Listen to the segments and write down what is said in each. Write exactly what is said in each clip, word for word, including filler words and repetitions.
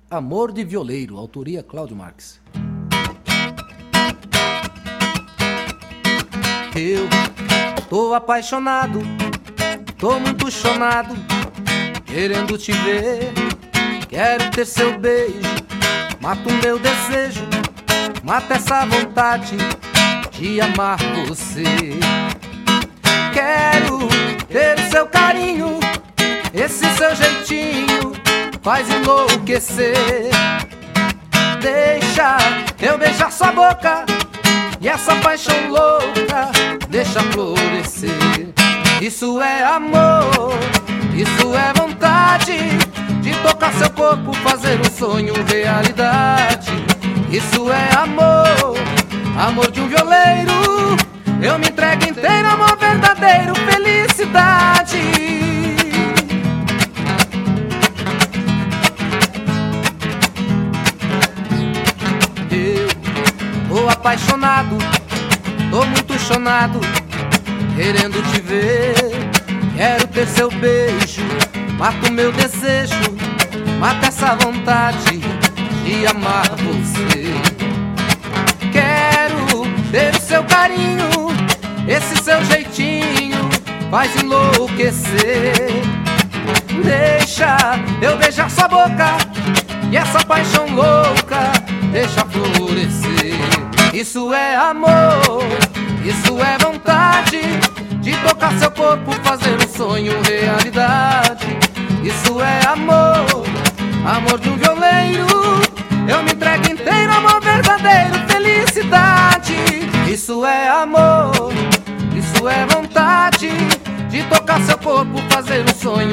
Amor de Violeiro, autoria Cláudio Marques. Eu tô apaixonado, tô muito chonado, querendo te ver, quero ter seu beijo, mata o meu desejo, mata essa vontade de amar você. Quero ter o seu carinho, esse seu jeitinho faz enlouquecer. Deixa eu beijar sua boca e essa paixão louca deixa florescer. Isso é amor, isso é vontade de tocar seu corpo, fazer um sonho realidade. Isso é amor, amor de um violeiro. Eu me entrego inteiro, amor verdadeiro, felicidade. Eu tô apaixonado, tô muito chonado, querendo te ver, quero ter seu beijo, mata o meu desejo, mata essa vontade de amar você. Quero ter o seu carinho, esse seu jeitinho faz enlouquecer. Deixa eu beijar sua boca e essa paixão louca deixa florescer. Isso é amor, isso é vontade de tocar seu corpo, fazer um sonho realidade. Isso é amor, amor de um violeiro. Eu me entrego inteiro, amor verdadeiro, felicidade. Isso é amor, isso é vontade de tocar seu corpo, fazer um sonho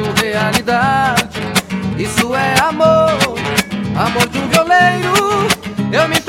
realidade. Isso é amor, amor de um violeiro. Eu me